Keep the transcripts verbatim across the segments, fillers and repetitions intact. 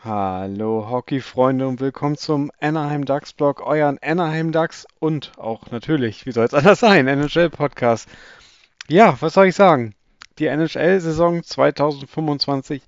Hallo Hockey-Freunde und willkommen zum Anaheim Ducks Blog, euren Anaheim Ducks und auch natürlich, wie soll es anders sein, N H L-Podcast. Ja, was soll ich sagen? Die N H L-Saison zwanzig fünfundzwanzig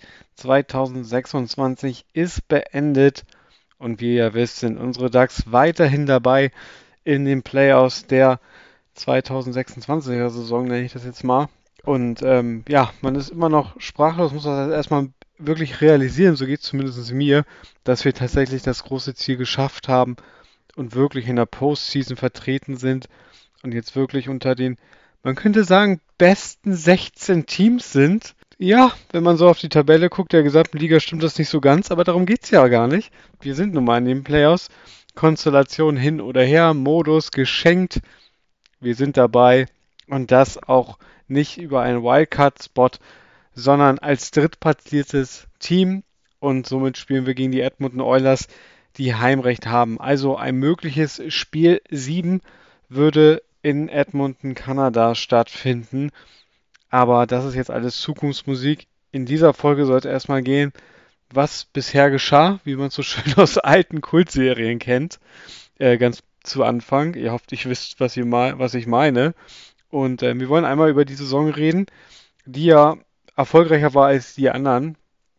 zweitausendsechsundzwanzig ist beendet und wie ihr wisst, sind unsere Ducks weiterhin dabei in den Playoffs der zweitausendsechsundzwanziger Saison, nenne ich das jetzt mal. Und ähm, ja, man ist immer noch sprachlos, muss das erstmal wirklich realisieren, so geht es zumindest mir, dass wir tatsächlich das große Ziel geschafft haben und wirklich in der Postseason vertreten sind und jetzt wirklich unter den, man könnte sagen, besten sechzehn Teams sind. Ja, wenn man so auf die Tabelle guckt, der gesamten Liga stimmt das nicht so ganz, aber darum geht's ja gar nicht. Wir sind nun mal in den Playoffs. Konstellation hin oder her, Modus geschenkt. Wir sind dabei und das auch nicht über einen Wildcard-Spot, sondern als drittplatziertes Team und somit spielen wir gegen die Edmonton Oilers, die Heimrecht haben. Also ein mögliches Spiel sieben würde in Edmonton, Kanada stattfinden, aber das ist jetzt alles Zukunftsmusik. In dieser Folge soll es erstmal gehen, was bisher geschah, wie man so schön aus alten Kultserien kennt, äh, ganz zu Anfang. Ihr hofft, ich wisst, was, ihr mal, was ich meine. Und äh, wir wollen einmal über die Saison reden, die ja erfolgreicher war als die anderen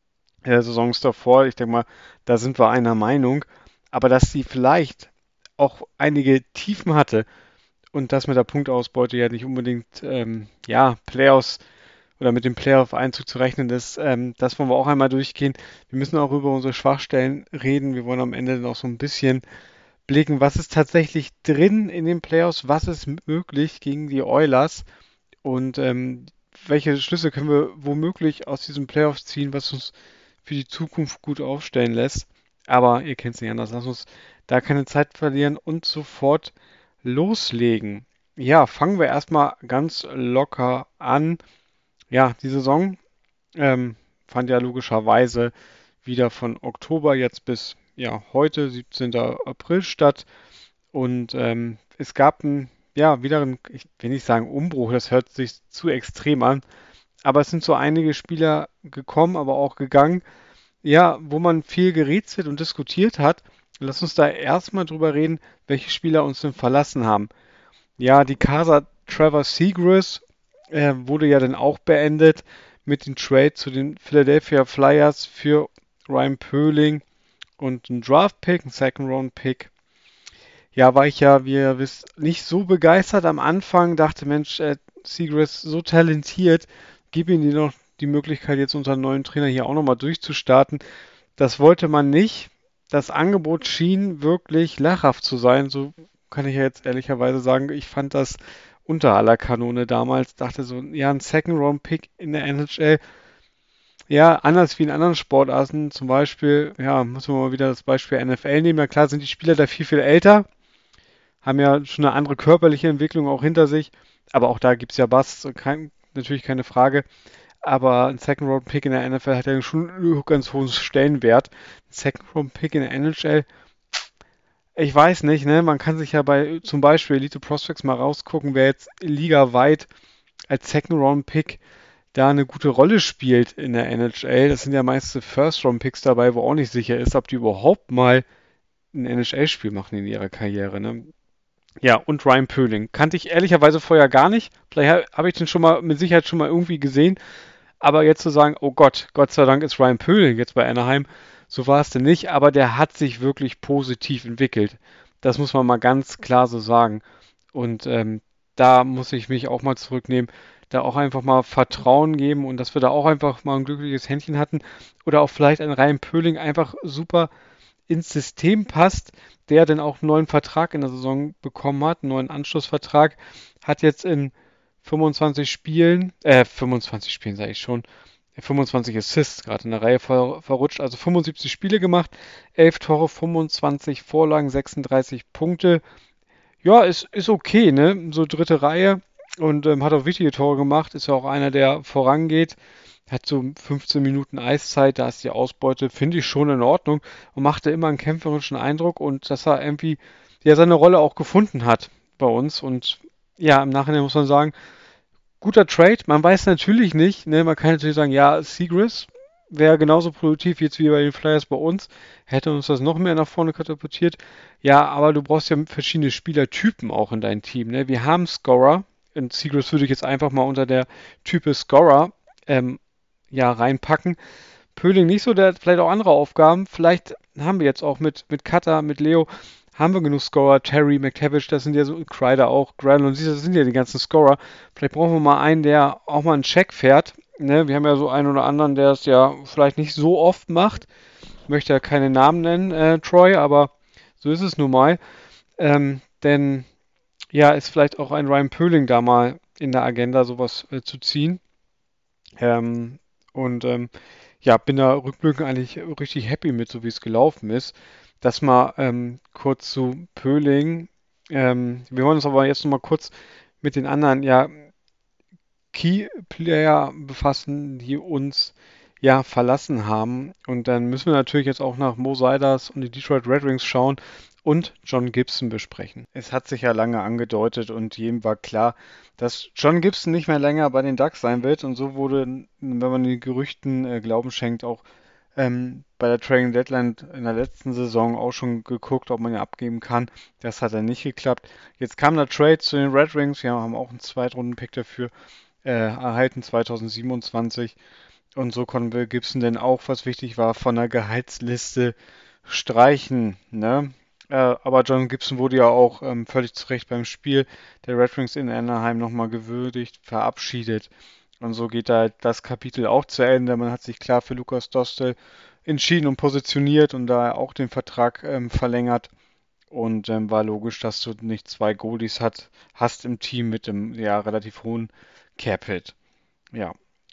äh, Saisons davor. Ich denke mal, da sind wir einer Meinung. Aber dass sie vielleicht auch einige Tiefen hatte und das mit der Punktausbeute ja nicht unbedingt, ähm, ja, Playoffs oder mit dem Playoff-Einzug zu rechnen ist, ähm, das wollen wir auch einmal durchgehen. Wir müssen auch über unsere Schwachstellen reden. Wir wollen am Ende noch so ein bisschen blicken, was ist tatsächlich drin in den Playoffs, was ist möglich gegen die Oilers und ähm, welche Schlüsse können wir womöglich aus diesen Playoffs ziehen, was uns für die Zukunft gut aufstellen lässt. Aber ihr kennt es nicht anders. Lass uns da keine Zeit verlieren und sofort loslegen. Ja, fangen wir erstmal ganz locker an. Ja, die Saison ähm, fand ja logischerweise wieder von Oktober jetzt bis ja, heute, siebzehnten April statt. Und ähm, es gab ein, ja, wieder ein, ich will nicht sagen Umbruch, das hört sich zu extrem an. Aber es sind so einige Spieler gekommen, aber auch gegangen, ja, wo man viel gerätselt und diskutiert hat. Lass uns da erstmal drüber reden, welche Spieler uns denn verlassen haben. Ja, die Casa Trevor Zegras äh, wurde ja dann auch beendet mit dem Trade zu den Philadelphia Flyers für Ryan Poehling und einen Draft-Pick, einen Second-Round-Pick. Ja, war ich ja, wie ihr wisst, nicht so begeistert am Anfang. Dachte, Mensch, äh, Zegras so talentiert, gib ihm die noch die Möglichkeit, jetzt unseren neuen Trainer hier auch nochmal durchzustarten. Das wollte man nicht. Das Angebot schien wirklich lachhaft zu sein. So kann ich ja jetzt ehrlicherweise sagen, ich fand das unter aller Kanone damals. Dachte so, ja, ein Second-Round-Pick in der N H L. Ja, anders wie in anderen Sportarten, zum Beispiel, ja, muss man mal wieder das Beispiel N F L nehmen. Ja, klar sind die Spieler da viel, viel älter, haben ja schon eine andere körperliche Entwicklung auch hinter sich. Aber auch da gibt es ja Busts, kein, natürlich keine Frage. Aber ein Second-Round-Pick in der N F L hat ja schon einen ganz hohen Stellenwert. Ein Second-Round-Pick in der N H L, ich weiß nicht, ne? Man kann sich ja bei zum Beispiel Elite Prospects mal rausgucken, wer jetzt ligaweit als Second-Round-Pick da eine gute Rolle spielt in der N H L. Das sind ja meist First-Round-Picks dabei, wo auch nicht sicher ist, ob die überhaupt mal ein N H L-Spiel machen in ihrer Karriere, ne? Ja, und Ryan Poehling. Kannte ich ehrlicherweise vorher gar nicht. Vielleicht habe ich den schon mal mit Sicherheit schon mal irgendwie gesehen. Aber jetzt zu sagen, oh Gott, Gott sei Dank ist Ryan Poehling jetzt bei Anaheim, so war es denn nicht, aber der hat sich wirklich positiv entwickelt. Das muss man mal ganz klar so sagen. Und ähm, da muss ich mich auch mal zurücknehmen, da auch einfach mal Vertrauen geben und dass wir da auch einfach mal ein glückliches Händchen hatten oder auch vielleicht ein Ryan Poehling einfach super ins System passt, der dann auch einen neuen Vertrag in der Saison bekommen hat, einen neuen Anschlussvertrag, hat jetzt in fünfundzwanzig Spielen, äh, fünfundzwanzig Spielen sage ich schon, fünfundzwanzig Assists gerade in der Reihe ver verrutscht, also fünfundsiebzig Spiele gemacht, elf Tore, fünfundzwanzig Vorlagen, sechsunddreißig Punkte. Ja, ist, ist okay, ne? So dritte Reihe und ähm, hat auch wichtige Tore gemacht, ist ja auch einer, der vorangeht. Hat so fünfzehn Minuten Eiszeit, da ist die Ausbeute, finde ich schon in Ordnung und machte immer einen kämpferischen Eindruck und dass er irgendwie ja seine Rolle auch gefunden hat bei uns und ja, im Nachhinein muss man sagen, guter Trade. Man weiß natürlich nicht, ne, man kann natürlich sagen, ja, Zegras, wäre genauso produktiv jetzt wie bei den Flyers bei uns, hätte uns das noch mehr nach vorne katapultiert. Ja, aber du brauchst ja verschiedene Spielertypen auch in deinem Team. Ne? Wir haben Scorer, und Seagrass würde ich jetzt einfach mal unter der Type Scorer ähm, ja, reinpacken. Pöling nicht so, der hat vielleicht auch andere Aufgaben. Vielleicht haben wir jetzt auch mit, mit Cutter, mit Leo, haben wir genug Scorer. Terry, McTavish, das sind ja so, Kreider auch, Granlund, das sind ja die ganzen Scorer. Vielleicht brauchen wir mal einen, der auch mal einen Check fährt. Ne? Wir haben ja so einen oder anderen, der es ja vielleicht nicht so oft macht. Ich möchte ja keine Namen nennen, äh, Troy, aber so ist es nun mal. Ähm, denn ja, ist vielleicht auch ein Ryan Pöling da mal in der Agenda, sowas äh, zu ziehen. Ähm, und ähm, ja, bin da rückblickend eigentlich richtig happy mit, so wie es gelaufen ist. Das mal ähm, kurz zu Pöling. Ähm, wir wollen uns aber jetzt noch mal kurz mit den anderen ja, Key-Player befassen, die uns ja verlassen haben. Und dann müssen wir natürlich jetzt auch nach Mo Seidas und die Detroit Red Wings schauen und John Gibson besprechen. Es hat sich ja lange angedeutet und jedem war klar, dass John Gibson nicht mehr länger bei den Ducks sein wird. Und so wurde, wenn man den Gerüchten äh, Glauben schenkt, auch ähm, bei der Trading Deadline in der letzten Saison auch schon geguckt, ob man ihn abgeben kann. Das hat dann nicht geklappt. Jetzt kam der Trade zu den Red Wings. Wir haben auch einen Zweitrunden-Pick dafür äh, erhalten zweitausendsiebenundzwanzig. Und so konnten wir Gibson denn auch, was wichtig war, von der Gehaltsliste streichen. Ne? Äh, aber John Gibson wurde ja auch ähm, völlig zu Recht beim Spiel der Red Wings in Anaheim nochmal gewürdigt, verabschiedet. Und so geht da das Kapitel auch zu Ende. Man hat sich klar für Lukas Dostal entschieden und positioniert und da auch den Vertrag ähm, verlängert. Und ähm, war logisch, dass du nicht zwei Goalies hat, hast im Team mit dem ja relativ hohen Cap-Hit. Ja.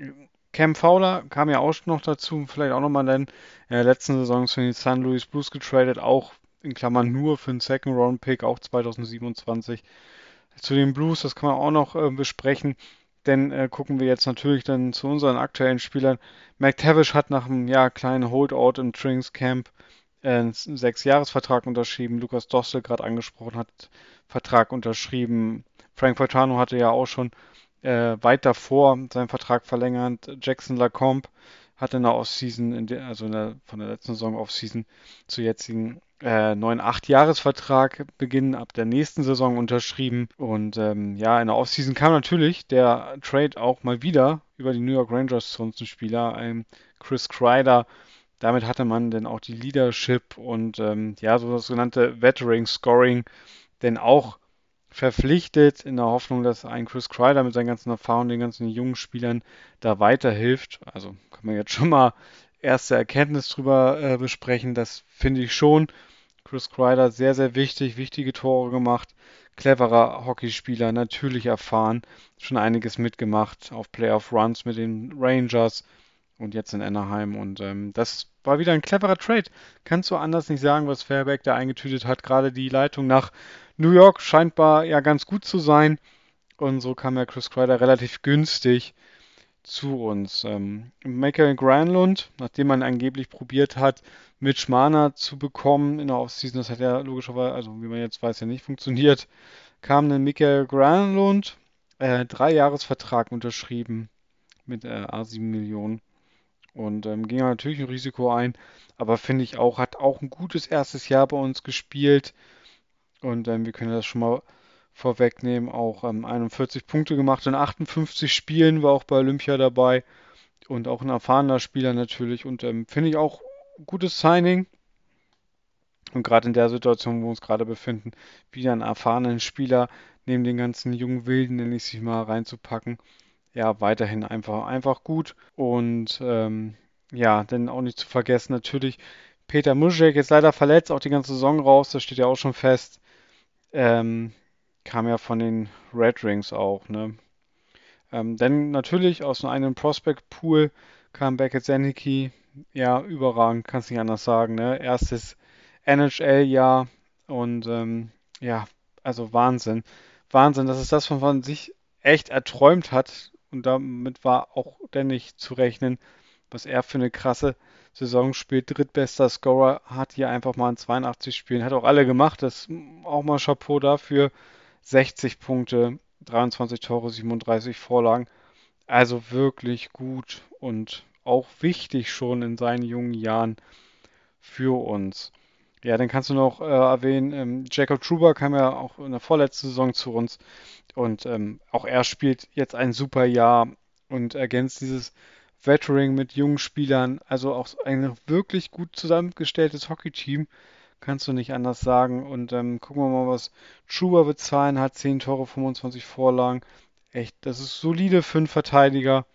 Cam Fowler kam ja auch noch dazu, vielleicht auch nochmal nennen. In der letzten Saison für die San Luis Blues getradet, auch in Klammern nur für einen Second-Round-Pick, auch zweitausendsiebenundzwanzig. Zu den Blues, das kann man auch noch äh, besprechen, denn äh, gucken wir jetzt natürlich dann zu unseren aktuellen Spielern. McTavish hat nach einem ja, kleinen Holdout im Trainingscamp äh, einen Sechs-Jahres-Vertrag unterschrieben. Lukas Dostal gerade angesprochen hat, Vertrag unterschrieben. Frank Faitano hatte ja auch schon äh, weit davor seinen Vertrag verlängert. Jackson Lacombe hat in der Offseason, in der, also in der, von der letzten Saison Offseason zu jetzigen äh, neuen Acht-Jahres-Vertrag Beginn ab der nächsten Saison unterschrieben. Und ähm, ja, in der Offseason kam natürlich der Trade auch mal wieder über die New York Rangers zu uns ein Spieler, ein Chris Kreider. Damit hatte man dann auch die Leadership und ähm, ja, so das sogenannte Veteran Scoring denn auch verpflichtet, in der Hoffnung, dass ein Chris Kreider mit seinen ganzen Erfahrungen den ganzen jungen Spielern da weiterhilft. Also kann man jetzt schon mal erste Erkenntnis drüber äh, besprechen. Das finde ich schon. Chris Kreider sehr, sehr wichtig, wichtige Tore gemacht. Cleverer Hockeyspieler, natürlich erfahren, schon einiges mitgemacht auf Playoff Runs mit den Rangers und jetzt in Anaheim. Und ähm, das war wieder ein cleverer Trade. Kannst du anders nicht sagen, was Fairback da eingetütet hat. Gerade die Leitung nach New York scheinbar ja ganz gut zu sein. Und so kam ja Chris Kreider relativ günstig zu uns. Ähm, Michael Granlund, nachdem man angeblich probiert hat, Mitch Marner zu bekommen in der Offseason, das hat ja logischerweise, also wie man jetzt weiß, ja nicht funktioniert, kam dann Michael Granlund, äh, Drei-Jahres-Vertrag unterschrieben mit äh, A sieben Millionen. Und ähm, ging natürlich ein Risiko ein, aber finde ich auch, hat auch ein gutes erstes Jahr bei uns gespielt. Und ähm, wir können das schon mal vorwegnehmen, auch ähm, einundvierzig Punkte gemacht in achtundfünfzig Spielen, war auch bei Olympia dabei und auch ein erfahrener Spieler natürlich. Und ähm, finde ich auch ein gutes Signing. Und gerade in der Situation, wo wir uns gerade befinden, wieder einen erfahrenen Spieler neben den ganzen jungen Wilden, nenne ich sich mal, reinzupacken. Ja, weiterhin einfach, einfach gut. Und ähm, ja, dann auch nicht zu vergessen, natürlich Peter Muschek jetzt leider verletzt, auch die ganze Saison raus, das steht ja auch schon fest. Ähm, Kam ja von den Red Wings auch, ne? Ähm, dann natürlich aus einem eigenen Prospect Pool kam Beckett Zanicki. Ja, überragend, kannst nicht anders sagen, ne? Erstes N H L-Jahr und ähm, ja, also Wahnsinn. Wahnsinn, das ist das, was man sich echt erträumt hat und damit war auch denn nicht zu rechnen, was er für eine krasse Saison spielt. Drittbester Scorer hat hier einfach mal in zweiundachtzig Spielen, hat auch alle gemacht, das auch mal Chapeau dafür. sechzig Punkte, dreiundzwanzig Tore, siebenunddreißig Vorlagen. Also wirklich gut und auch wichtig schon in seinen jungen Jahren für uns. Ja, dann kannst du noch äh, erwähnen, ähm, Jacob Trouba kam ja auch in der vorletzten Saison zu uns und ähm, auch er spielt jetzt ein super Jahr und ergänzt dieses Veteran mit jungen Spielern, also auch ein wirklich gut zusammengestelltes Hockey-Team, kannst du nicht anders sagen. Und ähm, gucken wir mal, was Trouba bezahlen hat, zehn Tore, fünfundzwanzig Vorlagen. Echt, das ist solide für einen Verteidiger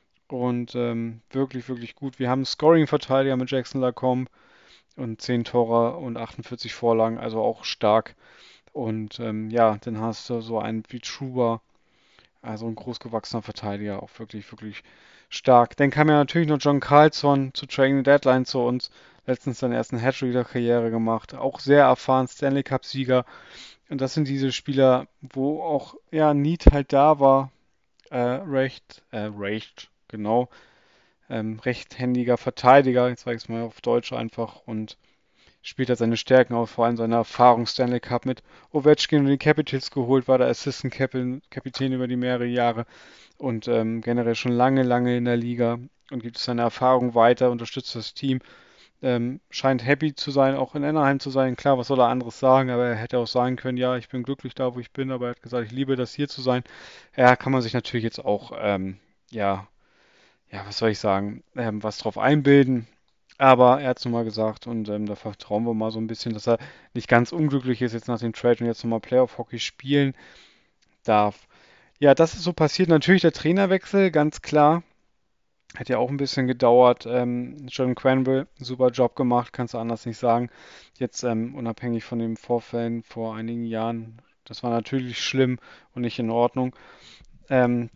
und ähm, wirklich, wirklich gut. Wir haben einen Scoring-Verteidiger mit Jackson Lacombe und zehn Tore und achtundvierzig Vorlagen, also auch stark. Und ähm, ja, dann hast du so einen wie Trouba, also ein großgewachsener Verteidiger, auch wirklich, wirklich stark. Dann kam ja natürlich noch John Carlson zu Trading Deadline zu uns. Letztens seinen ersten Hattrick der Karriere gemacht. Auch sehr erfahren, Stanley Cup-Sieger. Und das sind diese Spieler, wo auch ja Need halt da war. Äh, recht, äh, recht, genau. Ähm, rechthändiger Verteidiger, jetzt sage ich es mal auf Deutsch einfach. Und spielt er seine Stärken aus, vor allem seine Erfahrung Stanley Cup mit Ovechkin und den Capitals geholt, war der Assistant Kapitän über die mehrere Jahre und ähm, generell schon lange, lange in der Liga und gibt seine Erfahrung weiter, unterstützt das Team. Ähm, scheint happy zu sein, auch in Anaheim zu sein. Klar, was soll er anderes sagen, aber er hätte auch sagen können, ja, ich bin glücklich da, wo ich bin, aber er hat gesagt, ich liebe das hier zu sein. Ja, kann man sich natürlich jetzt auch, ähm, ja, ja, was soll ich sagen, ähm, was drauf einbilden. Aber er hat es nochmal gesagt und ähm, da vertrauen wir mal so ein bisschen, dass er nicht ganz unglücklich ist jetzt nach dem Trade und jetzt nochmal Playoff-Hockey spielen darf. Ja, das ist so passiert. Natürlich der Trainerwechsel, ganz klar. Hat ja auch ein bisschen gedauert. Ähm, John Quenneville, super Job gemacht, kannst du anders nicht sagen. Jetzt ähm, unabhängig von den Vorfällen vor einigen Jahren. Das war natürlich schlimm und nicht in Ordnung. Ähm,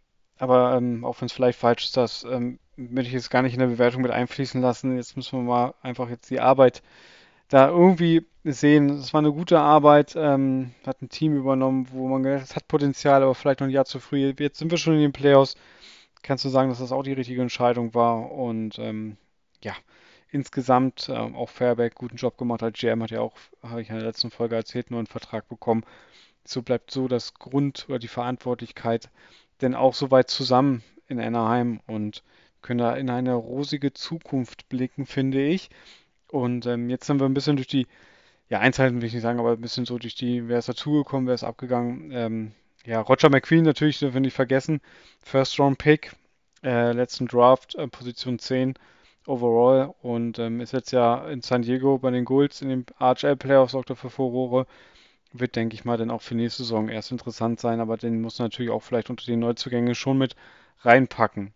aber ähm, auch wenn es vielleicht falsch ist, das ähm, will ich jetzt gar nicht in der Bewertung mit einfließen lassen. Jetzt müssen wir mal einfach jetzt die Arbeit da irgendwie sehen. Es war eine gute Arbeit, ähm, hat ein Team übernommen, wo man gedacht hat, es hat Potenzial, aber vielleicht noch ein Jahr zu früh. Jetzt sind wir schon in den Playoffs. Kannst du sagen, dass das auch die richtige Entscheidung war? Und ähm, ja, insgesamt ähm, auch Fairback guten Job gemacht. Als G M hat ja auch, habe ich in der letzten Folge erzählt, nur einen Vertrag bekommen. So bleibt so das Grund oder die Verantwortlichkeit denn auch so weit zusammen in Anaheim und können da in eine rosige Zukunft blicken, finde ich. Und ähm, jetzt sind wir ein bisschen durch die, ja, Einzelheiten will ich nicht sagen, aber ein bisschen so durch die, wer ist dazugekommen, wer ist abgegangen. Ähm, ja, Roger McQueen natürlich, dürfen wir nicht vergessen. First Round Pick, äh, letzten Draft, äh, Position zehn overall und ähm, ist jetzt ja in San Diego bei den Gulls in den A H L Playoffs, sorgt er für Furore. Wird, denke ich mal, dann auch für nächste Saison erst interessant sein, aber den muss natürlich auch vielleicht unter die Neuzugänge schon mit reinpacken.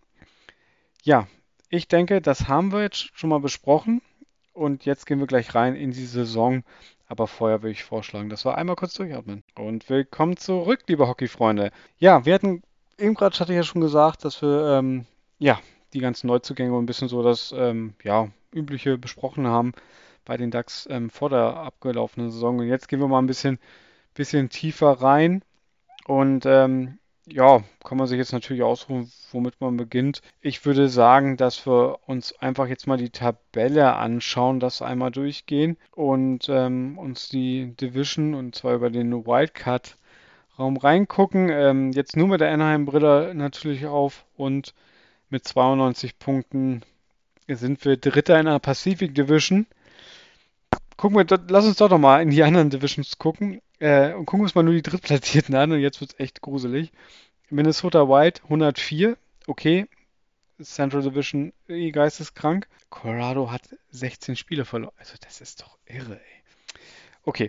Ja, ich denke, das haben wir jetzt schon mal besprochen und jetzt gehen wir gleich rein in die Saison. Aber vorher würde ich vorschlagen, dass wir einmal kurz durchatmen. Und willkommen zurück, liebe Hockeyfreunde. Ja, wir hatten, eben gerade hatte ich ja schon gesagt, dass wir, ähm, ja, die ganzen Neuzugänge und ein bisschen so das, ähm, ja, Übliche besprochen haben bei den Ducks ähm, vor der abgelaufenen Saison. Und jetzt gehen wir mal ein bisschen bisschen tiefer rein. Und ähm, ja, kann man sich jetzt natürlich ausruhen, womit man beginnt. Ich würde sagen, dass wir uns einfach jetzt mal die Tabelle anschauen, das einmal durchgehen und ähm, uns die Division und zwar über den Wildcard-Raum reingucken. Ähm, jetzt nur mit der Anaheim-Brille natürlich auf und mit zweiundneunzig Punkten sind wir Dritter in der Pacific Division. Gucken wir, do- lass uns doch noch mal in die anderen Divisions gucken. Äh, und gucken wir uns mal nur die Drittplatzierten an und jetzt wird's echt gruselig. Minnesota Wild hundertvier, okay. Central Division eh geisteskrank. Colorado hat sechzehn Spiele verloren. Also das ist doch irre, ey. Okay.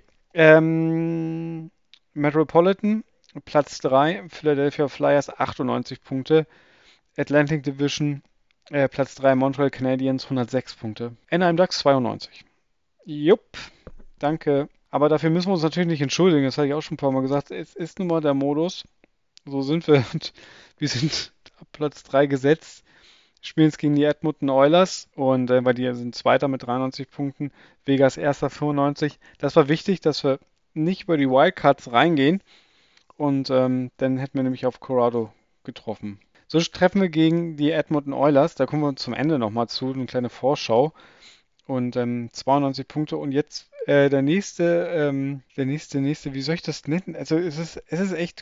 Ähm, Metropolitan, Platz drei. Philadelphia Flyers achtundneunzig Punkte. Atlantic Division, äh, Platz drei. Montreal Canadiens hundertsechs Punkte. Anaheim Ducks zweiundneunzig. Jupp, danke. Aber dafür müssen wir uns natürlich nicht entschuldigen. Das habe ich auch schon ein paar Mal gesagt. Es ist nun mal der Modus. So sind wir. Und wir sind ab Platz drei gesetzt. Spielen es gegen die Edmonton Oilers. Und äh, weil die sind Zweiter mit dreiundneunzig Punkten. Vegas Erster fünfundneunzig. Das war wichtig, dass wir nicht über die Wildcards reingehen. Und ähm, dann hätten wir nämlich auf Colorado getroffen. So treffen wir gegen die Edmonton Oilers. Da kommen wir zum Ende nochmal zu. Eine kleine Vorschau und ähm, zweiundneunzig Punkte. Und jetzt äh, der nächste, ähm, der nächste, nächste, wie soll ich das nennen? Also es ist, es ist echt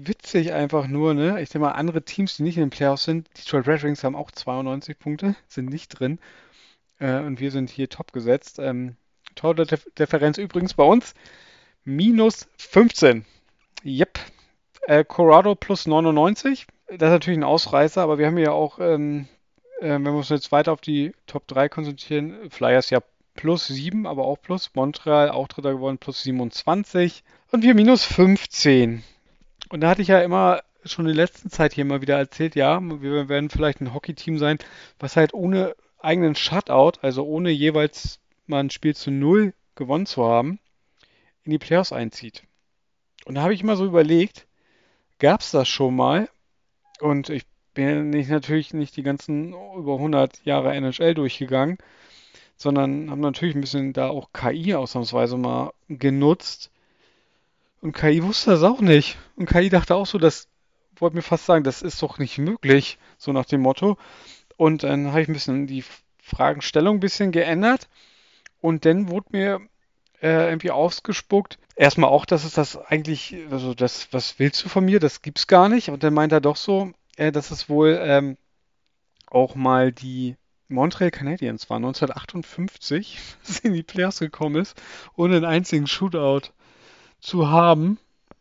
witzig einfach nur, ne? Ich denke mal, andere Teams, die nicht in den Playoffs sind, die Detroit Red Wings haben auch zweiundneunzig Punkte, sind nicht drin. Äh, und wir sind hier top gesetzt. Ähm, Tordifferenz übrigens bei uns minus fünfzehn. Yep. Äh, Colorado plus neunundneunzig. Das ist natürlich ein Ausreißer, aber wir haben ja auch, ähm, äh, wenn wir uns jetzt weiter auf die Top drei konzentrieren, Flyers ja plus sieben, aber auch plus. Montreal auch Dritter geworden, plus siebenundzwanzig. Und wir minus fünfzehn. Und da hatte ich ja immer schon in der letzten Zeit hier mal wieder erzählt, ja, wir werden vielleicht ein Hockey-Team sein, was halt ohne eigenen Shutout, also ohne jeweils mal ein Spiel zu null gewonnen zu haben, in die Playoffs einzieht. Und da habe ich immer so überlegt, gab es das schon mal? Und ich bin nicht, natürlich nicht die ganzen über hundert Jahre N H L durchgegangen, sondern habe natürlich ein bisschen da auch K I ausnahmsweise mal genutzt. Und K I wusste das auch nicht. Und K I dachte auch so, das wollte mir fast sagen, das ist doch nicht möglich, so nach dem Motto. Und dann habe ich ein bisschen die Fragenstellung ein bisschen geändert. Und dann wurde mir äh, irgendwie ausgespuckt. Erstmal auch, dass es das eigentlich, also das, was willst du von mir? Das gibt's gar nicht. Und dann meint er doch so, äh, dass es wohl ähm, auch mal die Montreal Canadiens war, neunzehnhundertachtundfünfzig, was in die Playoffs gekommen ist, ohne einen einzigen Shootout zu haben.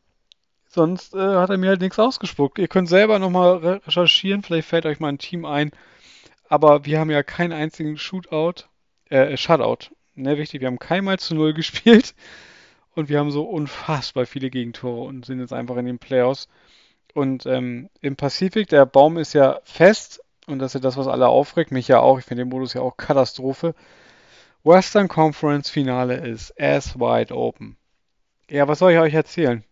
Sonst äh, hat er mir halt nichts ausgespuckt. Ihr könnt selber nochmal re recherchieren, vielleicht fällt euch mal ein Team ein. Aber wir haben ja keinen einzigen Shootout, äh, Shutout. Ne, wichtig, wir haben keinmal zu null gespielt und wir haben so unfassbar viele Gegentore und sind jetzt einfach in den Playoffs. Und ähm, im Pazifik, der Baum ist ja fest und das ist ja das, was alle aufregt, mich ja auch. Ich finde den Modus ja auch Katastrophe. Western Conference Finale ist as wide open. Ja, was soll ich euch erzählen?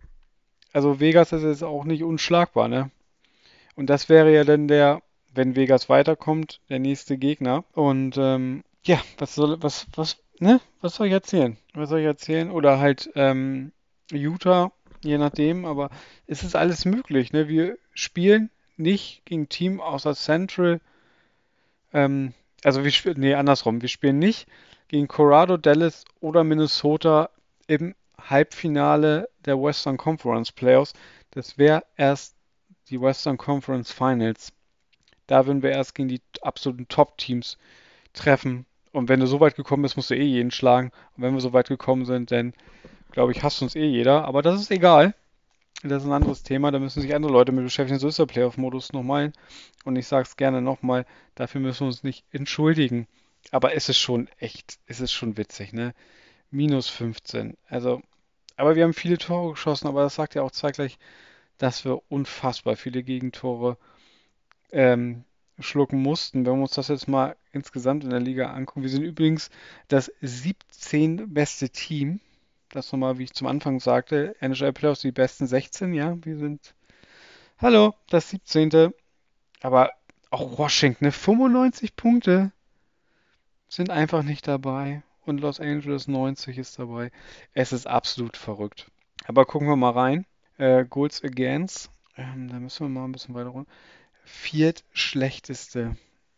Also Vegas ist jetzt auch nicht unschlagbar, ne? Und das wäre ja dann der, wenn Vegas weiterkommt, der nächste Gegner. Und ähm, ja, was soll, was, was, ne? Was soll ich erzählen? Was soll ich erzählen? Oder halt ähm, Utah, je nachdem, aber es ist alles möglich, ne? Wir spielen nicht gegen Team außer Central, ähm, also wir spielen, nee, andersrum, wir spielen nicht gegen Colorado, Dallas oder Minnesota im Halbfinale der Western Conference Playoffs. Das wäre erst die Western Conference Finals. Da würden wir erst gegen die absoluten Top-Teams treffen. Und wenn du so weit gekommen bist, musst du eh jeden schlagen. Und wenn wir so weit gekommen sind, dann glaube ich, hasst uns eh jeder. Aber das ist egal. Das ist ein anderes Thema. Da müssen sich andere Leute mit beschäftigen. So ist der Playoff-Modus nochmal. Und ich sage es gerne nochmal, dafür müssen wir uns nicht entschuldigen. Aber es ist schon echt, es ist schon witzig, ne? Minus fünfzehn. Also, aber wir haben viele Tore geschossen, aber das sagt ja auch zeitgleich, dass wir unfassbar viele Gegentore ähm, schlucken mussten. Wenn wir uns das jetzt mal insgesamt in der Liga angucken. Wir sind übrigens das siebzehnte beste Team. Das nochmal, wie ich zum Anfang sagte, N H L Playoffs die besten sechzehn, ja. Wir sind, hallo, das siebzehnte. Aber auch Washington, ne, fünfundneunzig Punkte sind einfach nicht dabei. Und Los Angeles neunzig ist dabei. Es ist absolut verrückt. Aber gucken wir mal rein. Äh, Goals Against. Ähm, da müssen wir mal ein bisschen weiter runter. Viertschlechteste.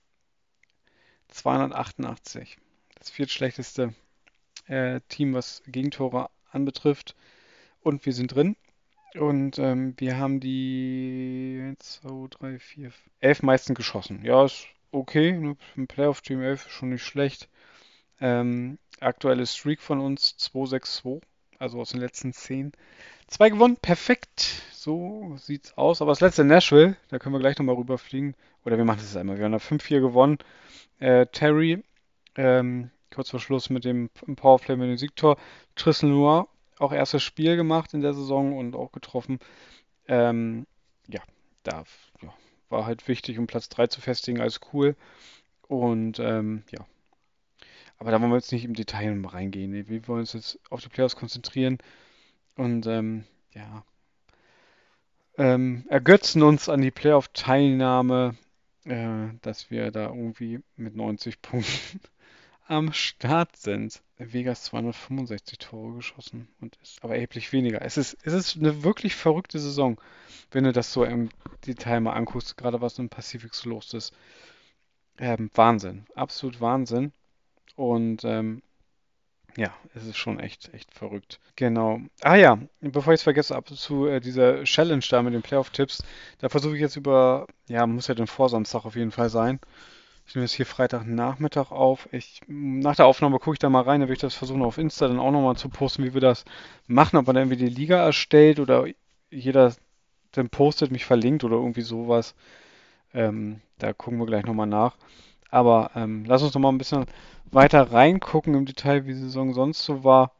zweihundertachtundachtzig. Das viertschlechteste äh, Team, was Gegentore anbetrifft. Und wir sind drin. Und ähm, wir haben die eins, zwei, drei, vier, elf meisten geschossen. Ja, ist okay. Ne? Im Playoff-Team elf ist schon nicht schlecht. Ähm, aktuelle Streak von uns zwei sechs zwei, also aus den letzten zehn. Zwei gewonnen, perfekt. So sieht's aus. Aber das letzte Nashville, da können wir gleich nochmal rüberfliegen. Oder wir machen das einmal. Wir haben da fünf vier gewonnen. Äh, Terry, ähm, kurz vor Schluss mit dem im Powerplay mit dem Siegtor. Tristan Noir, auch erstes Spiel gemacht in der Saison und auch getroffen. Ähm, ja, da ja, war halt wichtig, um Platz drei zu festigen, alles cool. Und ähm, ja, aber da wollen wir jetzt nicht im Detail mal reingehen. Ne? Wir wollen uns jetzt auf die Playoffs konzentrieren und ähm, ja, ähm, ergötzen uns an die Playoff-Teilnahme, äh, dass wir da irgendwie mit neunzig Punkten am Start sind. Vegas zweihundertfünfundsechzig Tore geschossen und ist aber erheblich weniger. Es ist, es ist eine wirklich verrückte Saison, wenn du das so im Detail mal anguckst, gerade was im Pazifik so los ist. Ähm, Wahnsinn, absolut Wahnsinn. Und ähm, Ja, es ist schon echt, echt verrückt. Genau. Ah ja, bevor ich es vergesse, ab und zu äh, dieser Challenge da mit den Playoff-Tipps, da versuche ich jetzt über, ja, muss ja den Vorsamstag auf jeden Fall sein. Ich nehme jetzt hier Freitagnachmittag auf. Ich, nach der Aufnahme gucke ich da mal rein, dann will ich das versuchen auf Insta dann auch nochmal zu posten, wie wir das machen, ob man da irgendwie die Liga erstellt oder jeder dann postet, mich verlinkt oder irgendwie sowas. Ähm, da gucken wir gleich nochmal nach. Aber ähm, lass uns noch mal ein bisschen weiter reingucken im Detail, wie die Saison sonst so war,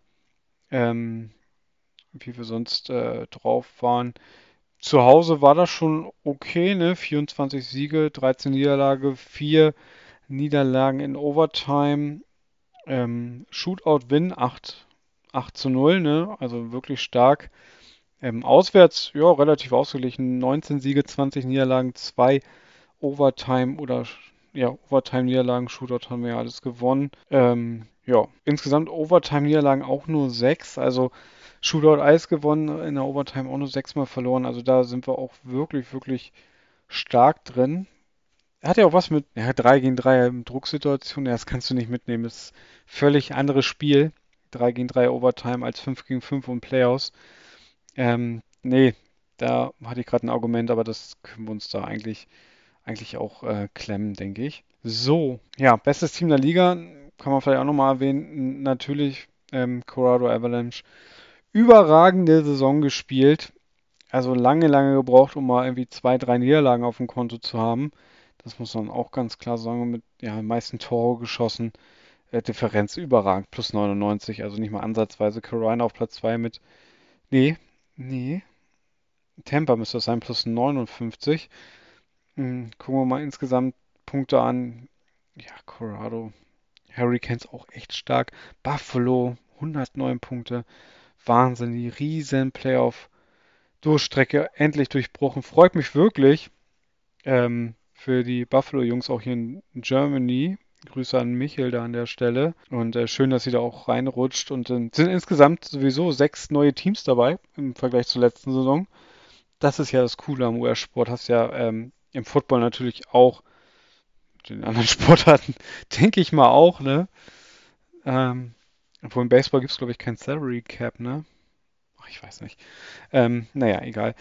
ähm, wie wir sonst äh, drauf waren. Zu Hause war das schon okay, ne? vierundzwanzig Siege, dreizehn Niederlage, vier Niederlagen in Overtime, ähm, Shootout-Win acht, acht zu null, ne? Also wirklich stark. Ähm, auswärts, ja, relativ ausgeglichen, neunzehn Siege, zwanzig Niederlagen, zwei Overtime oder ja, Overtime-Niederlagen, Shootout haben wir ja alles gewonnen. Ähm, ja, insgesamt Overtime-Niederlagen auch nur sechs, also Shootout Eis gewonnen, in der Overtime auch nur sechsmal verloren. Also da sind wir auch wirklich, wirklich stark drin. Er hat ja auch was mit, ja, drei gegen drei Drucksituation, ja, das kannst du nicht mitnehmen. Das ist völlig anderes Spiel. drei gegen drei Overtime als fünf gegen fünf und Playoffs. Ähm, nee, da hatte ich gerade ein Argument, aber das können wir uns da eigentlich eigentlich auch äh, klemmen, denke ich. So, ja, bestes Team der Liga, kann man vielleicht auch nochmal erwähnen, natürlich ähm, Colorado Avalanche. Überragende Saison gespielt, also lange, lange gebraucht, um mal irgendwie zwei, drei Niederlagen auf dem Konto zu haben. Das muss man auch ganz klar sagen, mit ja, meisten Tore geschossen, äh, Differenz überragend, plus neunundneunzig, also nicht mal ansatzweise. Carolina auf Platz zwei mit, nee, nee, Tampa müsste das sein, plus neunundfünfzig. Hm, gucken wir mal insgesamt Punkte an. Ja, Colorado. Hurricanes auch echt stark. Buffalo, hundertneun Punkte. Wahnsinn, die riesen Playoff-Durchstrecke endlich durchbrochen. Freut mich wirklich ähm, für die Buffalo-Jungs auch hier in Germany. Grüße an Michel da an der Stelle. Und äh, schön, dass sie da auch reinrutscht. Und äh, sind insgesamt sowieso sechs neue Teams dabei im Vergleich zur letzten Saison. Das ist ja das Coole am U S-Sport. Hast ja ähm, im Football natürlich auch den anderen Sportarten, denke ich mal auch, ne? Ähm, obwohl im Baseball gibt es, glaube ich, kein Salary Cap, ne? Ach, ich weiß nicht. Ähm, naja, egal.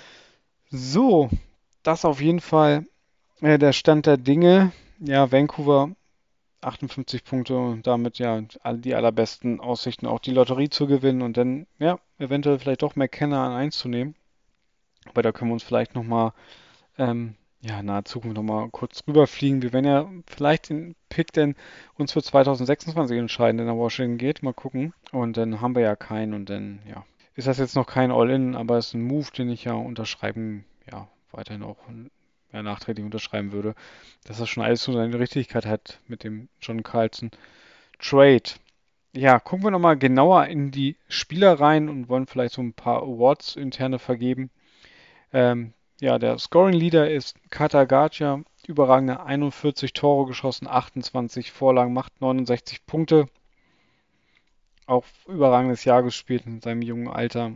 So, das auf jeden Fall äh, der Stand der Dinge. Ja, Vancouver achtundfünfzig Punkte und damit ja all die allerbesten Aussichten, auch die Lotterie zu gewinnen und dann, ja, eventuell vielleicht doch McKenna an eins zu nehmen. Aber da können wir uns vielleicht nochmal ähm, ja, in naher Zukunft nochmal kurz rüberfliegen. Wir werden ja vielleicht den Pick denn uns für zwanzig sechsundzwanzig entscheiden, der nach Washington geht. Mal gucken. Und dann haben wir ja keinen und dann, ja. Ist das jetzt noch kein All-In, aber es ist ein Move, den ich ja unterschreiben, ja, weiterhin auch ja, nachträglich unterschreiben würde. Dass das schon alles so seine Richtigkeit hat mit dem John Carlson Trade. Ja, gucken wir nochmal genauer in die Spieler rein und wollen vielleicht so ein paar Awards interne vergeben. Ähm, ja, der Scoring Leader ist Katagaja, überragende einundvierzig Tore geschossen, achtundzwanzig Vorlagen, macht neunundsechzig Punkte. Auch überragendes Jahr gespielt in seinem jungen Alter.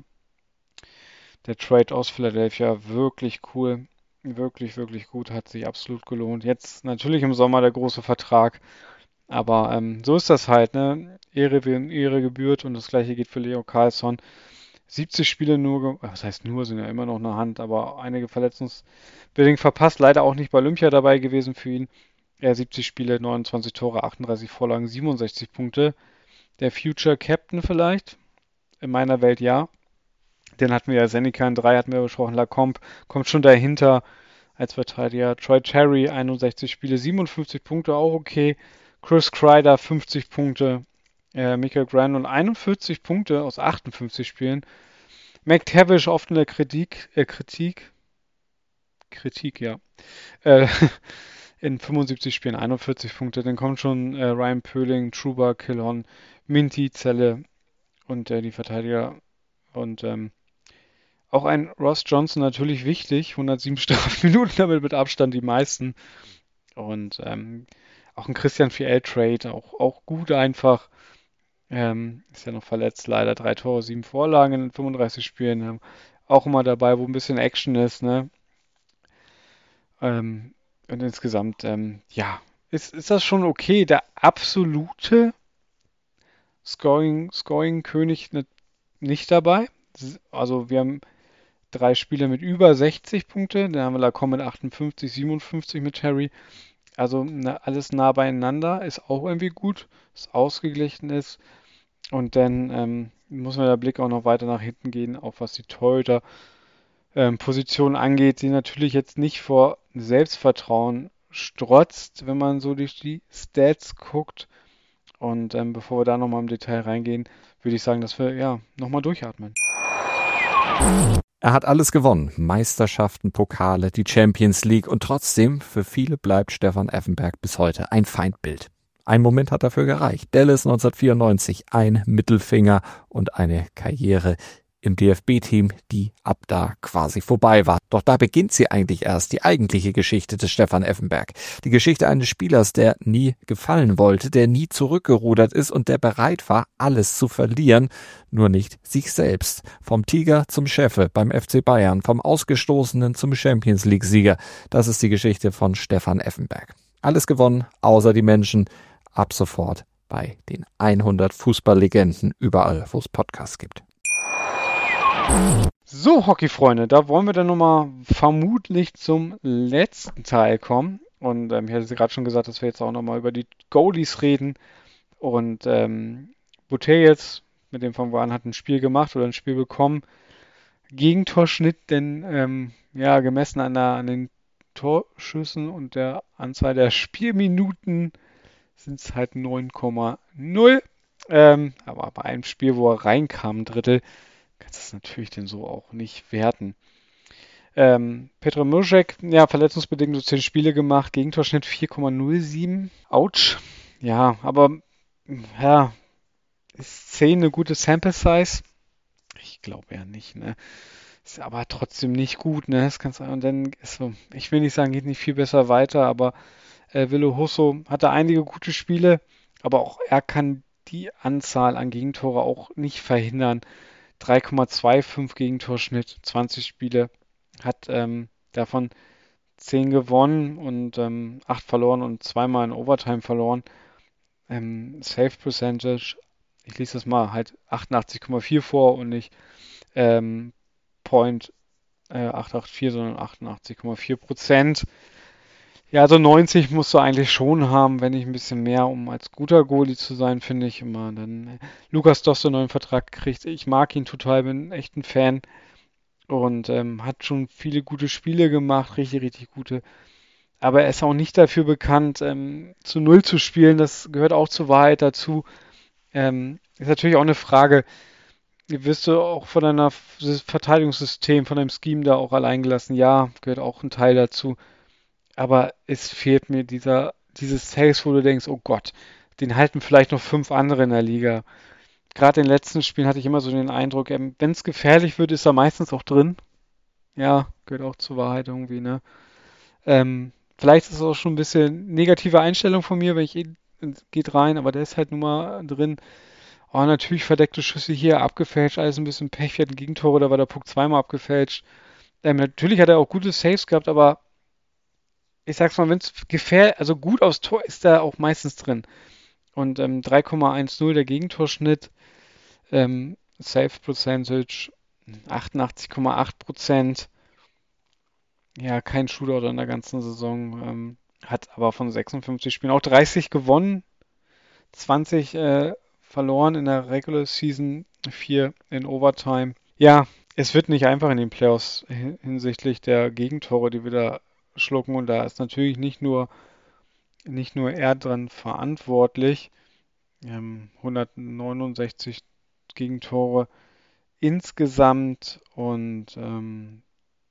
Der Trade aus Philadelphia, wirklich cool. Wirklich, wirklich gut, hat sich absolut gelohnt. Jetzt natürlich im Sommer der große Vertrag, aber ähm, so ist das halt, ne? Ehre wem Ehre gebührt und das gleiche geht für Leo Carlsson. siebzig Spiele nur, was heißt nur, sind ja immer noch eine Hand, aber einige verletzungsbedingt verpasst. Leider auch nicht bei Olympia dabei gewesen für ihn. Er siebzig Spiele, neunundzwanzig Tore, achtunddreißig Vorlagen, siebenundsechzig Punkte. Der Future Captain vielleicht? In meiner Welt ja. Den hatten wir ja, Seneca in drei hatten wir besprochen. Lacombe kommt schon dahinter als Verteidiger. Troy Terry, einundsechzig Spiele, siebenundfünfzig Punkte, auch okay. Chris Kreider, fünfzig Punkte. Äh, Michael Grandon, einundvierzig Punkte aus achtundfünfzig Spielen. McTavish oft in der Kritik, äh, Kritik, Kritik, ja. Äh, in fünfundsiebzig Spielen einundvierzig Punkte. Dann kommt schon äh, Ryan Pöling, Truba, Killhorn, Minty, Zelle und äh, die Verteidiger. Und ähm, auch ein Ross Johnson natürlich wichtig. hundertsieben Strafminuten, damit mit Abstand die meisten. Und ähm, auch ein Christian Fiel-Trade, auch, auch gut einfach. Ähm, ist ja noch verletzt, leider. Drei Tore, sieben Vorlagen in fünfunddreißig Spielen. Ähm, auch immer dabei, wo ein bisschen Action ist, ne? Ähm, und insgesamt, ähm, ja, ist, ist das schon okay. Der absolute Scoring, Scoring-König nicht, nicht dabei. Also wir haben drei Spieler mit über sechzig Punkte. Dann haben wir Lacombe mit achtundfünfzig, siebenundfünfzig mit Harry. Also na, alles nah beieinander. Ist auch irgendwie gut, dass ausgeglichen ist. Und dann ähm, muss man der Blick auch noch weiter nach hinten gehen, auch was die Torhüter ähm, Position angeht, die natürlich jetzt nicht vor Selbstvertrauen strotzt, wenn man so durch die Stats guckt. Und ähm, bevor wir da nochmal im Detail reingehen, würde ich sagen, dass wir ja nochmal durchatmen. Er hat alles gewonnen. Meisterschaften, Pokale, die Champions League und trotzdem, für viele bleibt Stefan Effenberg bis heute ein Feindbild. Ein Moment hat dafür gereicht. Dallas neunzehnhundertvierundneunzig, ein Mittelfinger und eine Karriere im D F B-Team, die ab da quasi vorbei war. Doch da beginnt sie eigentlich erst, die eigentliche Geschichte des Stefan Effenberg. Die Geschichte eines Spielers, der nie gefallen wollte, der nie zurückgerudert ist und der bereit war, alles zu verlieren, nur nicht sich selbst. Vom Tiger zum Chefe beim F C Bayern, vom Ausgestoßenen zum Champions-League-Sieger. Das ist die Geschichte von Stefan Effenberg. Alles gewonnen, außer die Menschen. Ab sofort bei den hundert Fußballlegenden, überall, wo es Podcasts gibt. So, Hockeyfreunde, da wollen wir dann nochmal vermutlich zum letzten Teil kommen. Und ähm, ich hatte gerade schon gesagt, dass wir jetzt auch nochmal über die Goalies reden. Und ähm, Boutet jetzt, mit dem von Waren hat ein Spiel gemacht oder ein Spiel bekommen. Gegentorschnitt, denn ähm, ja, gemessen an, der, an den Torschüssen und der Anzahl der Spielminuten sind es halt neun Komma null. Ähm, aber bei einem Spiel, wo er reinkam, ein Drittel, kannst du es natürlich denn so auch nicht werten. Ähm, Petr Mrázek, ja, verletzungsbedingt so zehn Spiele gemacht, Gegentorschnitt vier Komma null sieben. Autsch. Ja, aber ja, ist zehn eine gute Sample Size? Ich glaube ja nicht, ne? Ist aber trotzdem nicht gut, ne? Das kannst du, und dann ist so, ich will nicht sagen, geht nicht viel besser weiter, aber äh, Ville Husso hatte einige gute Spiele, aber auch er kann die Anzahl an Gegentore auch nicht verhindern. drei Komma fünfundzwanzig Gegentorschnitt, zwanzig Spiele, hat ähm, davon zehn gewonnen und ähm, acht verloren und zweimal in Overtime verloren. Ähm, Save Percentage, ich lese das mal, halt achtundachtzig Komma vier vor und nicht ähm, Point äh, achthundertvierundachtzig, sondern achtundachtzig Komma vier Prozent. Ja, also neunzig musst du eigentlich schon haben, wenn nicht ein bisschen mehr, um als guter Goalie zu sein, finde ich immer. Dann äh, Lukas Dost einen neuen Vertrag kriegt. Ich mag ihn total, bin echt ein Fan und ähm, hat schon viele gute Spiele gemacht, richtig, richtig gute. Aber er ist auch nicht dafür bekannt, ähm, zu Null zu spielen. Das gehört auch zur Wahrheit dazu. Ähm, ist natürlich auch eine Frage, wirst du auch von deiner Verteidigungssystem, von deinem Scheme da auch allein gelassen? Ja, gehört auch ein Teil dazu. Aber es fehlt mir dieser, dieses Sales, wo du denkst, oh Gott, den halten vielleicht noch fünf andere in der Liga. Gerade in den letzten Spielen hatte ich immer so den Eindruck, ähm, wenn es gefährlich wird, ist er meistens auch drin. Ja, gehört auch zur Wahrheit irgendwie, ne? Ähm, vielleicht ist es auch schon ein bisschen negative Einstellung von mir, wenn ich ihn, geht rein, aber der ist halt nun mal drin. Oh, natürlich verdeckte Schüsse hier, abgefälscht, alles ein bisschen Pech. Wir hatten Gegentore, da war der Puck zweimal abgefälscht. Ähm, natürlich hat er auch gute Saves gehabt, aber ich sag's mal, wenn es gefährlich, also gut aufs Tor ist er auch meistens drin. Und ähm, drei Komma zehn der Gegentorschnitt, ähm, Save Percentage achtundachtzig Komma acht Prozent. Ja, kein Shootout in der ganzen Saison. Ähm, hat aber von sechsundfünfzig Spielen auch dreißig gewonnen, zwanzig äh, verloren in der Regular Season, vier in Overtime. Ja, es wird nicht einfach in den Playoffs hinsichtlich der Gegentore, die wir da schlucken. Und da ist natürlich nicht nur, nicht nur er dran verantwortlich. Ähm, hundertneunundsechzig Gegentore insgesamt und ähm,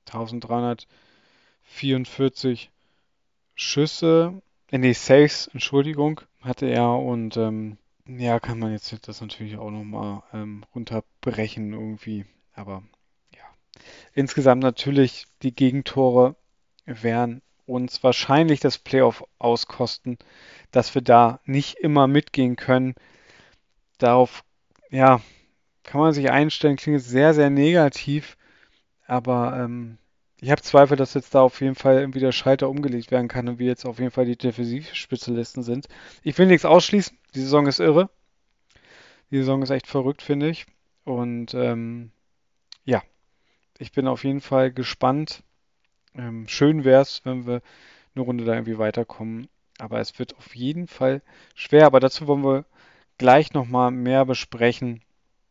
eintausenddreihundertvierundvierzig Schüsse, äh, nee, Saves, Entschuldigung, hatte er und ähm, ja, kann man jetzt das natürlich auch nochmal ähm, runterbrechen irgendwie, aber ja. Insgesamt natürlich die Gegentore werden uns wahrscheinlich das Playoff auskosten, dass wir da nicht immer mitgehen können. Darauf, ja, kann man sich einstellen, klingt sehr, sehr negativ, aber ähm, ich habe Zweifel, dass jetzt da auf jeden Fall irgendwie der Schalter umgelegt werden kann und wir jetzt auf jeden Fall die Defensivspezialisten sind. Ich will nichts ausschließen, die Saison ist irre. Die Saison ist echt verrückt, finde ich. Und ähm, ja, ich bin auf jeden Fall gespannt. Ähm, schön wäre es, wenn wir eine Runde da irgendwie weiterkommen. Aber es wird auf jeden Fall schwer. Aber dazu wollen wir gleich nochmal mehr besprechen.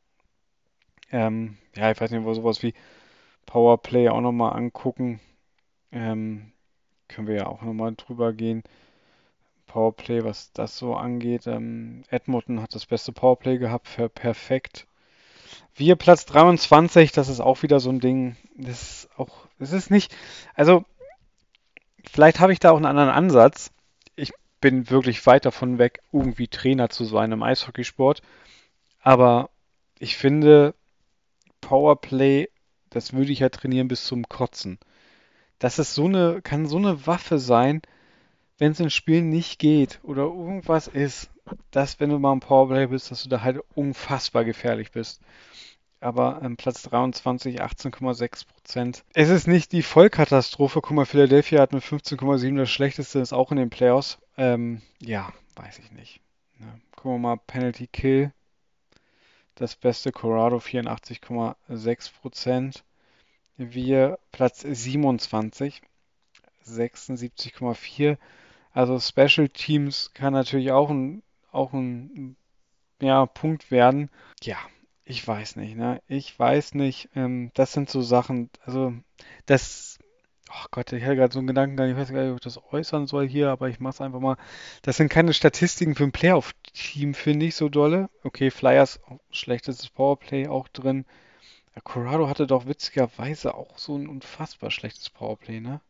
Ähm, ja, ich weiß nicht, wo sowas wie Powerplay auch nochmal angucken. Ähm, können wir ja auch nochmal drüber gehen. Powerplay, was das so angeht. Ähm, Edmonton hat das beste Powerplay gehabt, für perfekt. Wir Platz dreiundzwanzig, das ist auch wieder so ein Ding. Das ist auch, es ist nicht, also vielleicht habe ich da auch einen anderen Ansatz. Ich bin wirklich weit davon weg, irgendwie Trainer zu sein im Eishockeysport. Aber ich finde, Powerplay, das würde ich ja trainieren bis zum Kotzen. Das ist so eine, kann so eine Waffe sein, wenn es in Spielen nicht geht oder irgendwas ist, dass wenn du mal im Powerplay bist, dass du da halt unfassbar gefährlich bist. Aber ähm, Platz dreiundzwanzig, achtzehn Komma sechs Prozent. Es ist nicht die Vollkatastrophe. Guck mal, Philadelphia hat mit fünfzehn Komma sieben das schlechteste, ist auch in den Playoffs. Ähm, ja, weiß ich nicht. Ne. Gucken wir mal, Penalty Kill. Das beste Colorado vierundachtzig Komma sechs Prozent. Wir Platz siebenundzwanzig, sechsundsiebzig Komma vier. Also Special Teams kann natürlich auch ein, auch ein ja, Punkt werden. Ja, ich weiß nicht, ne? Ich weiß nicht. Ähm, das sind so Sachen, also das, oh Gott, ich hatte gerade so einen Gedankengang, ich weiß gar nicht, ob ich das äußern soll hier, aber ich mach's einfach mal. Das sind keine Statistiken für ein Playoff-Team, finde ich, so dolle. Okay, Flyers, oh, schlechtestes Powerplay auch drin. Ja, Colorado hatte doch witzigerweise auch so ein unfassbar schlechtes Powerplay, ne?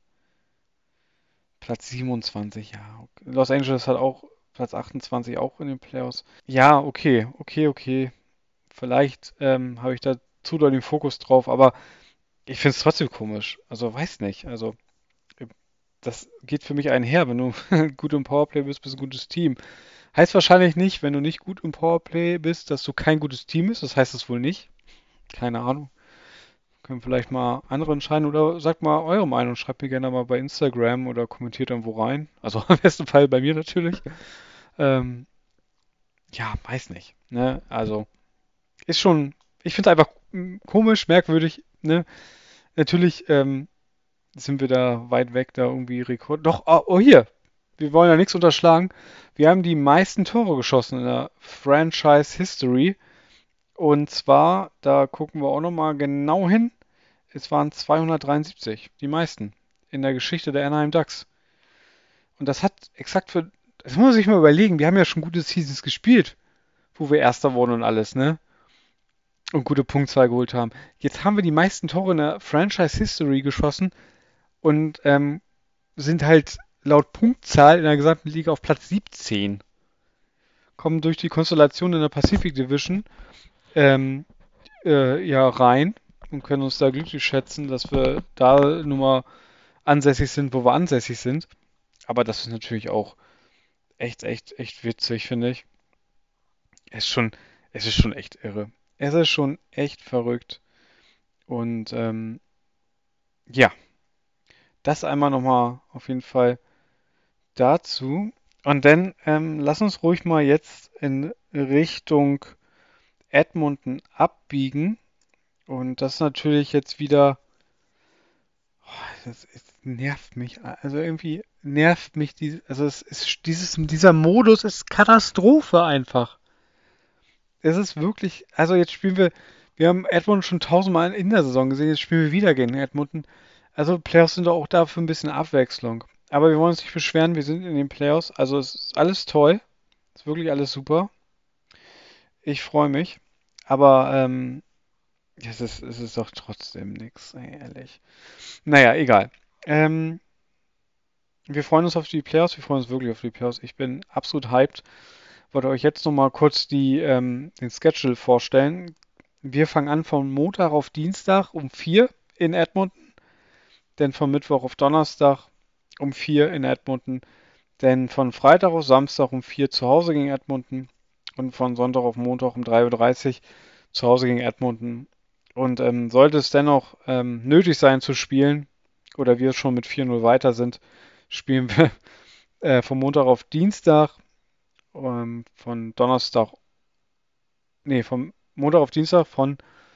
Platz siebenundzwanzig, ja. Okay. Los Angeles hat auch Platz achtundzwanzig auch in den Playoffs. Ja, okay, okay, okay. Vielleicht ähm, habe ich da zu doll den Fokus drauf, aber ich finde es trotzdem komisch. Also weiß nicht. Also äh, das geht für mich einher. Wenn du gut im Powerplay bist, bist du ein gutes Team. Heißt wahrscheinlich nicht, wenn du nicht gut im Powerplay bist, dass du kein gutes Team bist. Das heißt es wohl nicht. Keine Ahnung. Können vielleicht mal andere entscheiden oder sagt mal eure Meinung. Schreibt mir gerne mal bei Instagram oder kommentiert irgendwo rein. Also im besten Fall bei mir natürlich. Ähm, ja, weiß nicht. Ne? Also ist schon, ich finde es einfach mm, komisch, merkwürdig. Ne? Natürlich ähm, sind wir da weit weg, da irgendwie Rekord. Doch, oh, oh hier, wir wollen ja nichts unterschlagen. Wir haben die meisten Tore geschossen in der Franchise History. Und zwar, da gucken wir auch nochmal genau hin. Es waren zweihundertdreiundsiebzig, die meisten in der Geschichte der Anaheim Ducks. Und das hat exakt für, das muss man sich mal überlegen, wir haben ja schon gute Seasons gespielt, wo wir Erster wurden und alles, ne? Und gute Punktzahl geholt haben. Jetzt haben wir die meisten Tore in der Franchise History geschossen und ähm, sind halt laut Punktzahl in der gesamten Liga auf Platz siebzehn. Kommen durch die Konstellation in der Pacific Division ähm, äh, ja rein und können uns da glücklich schätzen, dass wir da nun mal ansässig sind, wo wir ansässig sind. Aber das ist natürlich auch echt, echt, echt witzig, finde ich. Es ist schon, es ist schon echt irre. Es ist schon echt verrückt. Und ähm, ja, das einmal nochmal auf jeden Fall dazu. Und dann ähm, lass uns ruhig mal jetzt in Richtung Edmonton abbiegen. Und das natürlich jetzt wieder, oh, das, es nervt mich. Also irgendwie nervt mich die, also es ist dieses, dieser Modus ist Katastrophe einfach. Es ist wirklich, also jetzt spielen wir, wir haben Edmonton schon tausendmal in der Saison gesehen, jetzt spielen wir wieder gegen Edmonton. Also Playoffs sind doch auch da für ein bisschen Abwechslung. Aber wir wollen uns nicht beschweren, wir sind in den Playoffs, also es ist alles toll, ist wirklich alles super. Ich freue mich, aber ähm, es ist, es ist doch trotzdem nichts, ehrlich. Naja, egal. Ähm, wir freuen uns auf die Playoffs, wir freuen uns wirklich auf die Playoffs. Ich bin absolut hyped. Wollte euch jetzt nochmal kurz die, ähm, den Schedule vorstellen. Wir fangen an von Montag auf Dienstag um vier in Edmonton, dann von Mittwoch auf Donnerstag um vier in Edmonton, dann von Freitag auf Samstag um vier zu Hause gegen Edmonton und von Sonntag auf Montag um drei Uhr dreißig zu Hause gegen Edmonton. Und ähm, sollte es dennoch ähm, nötig sein zu spielen oder wir schon mit vier null weiter sind, spielen wir äh, von Montag auf Dienstag, ähm, von Donnerstag nee, vom Montag auf Dienstag, von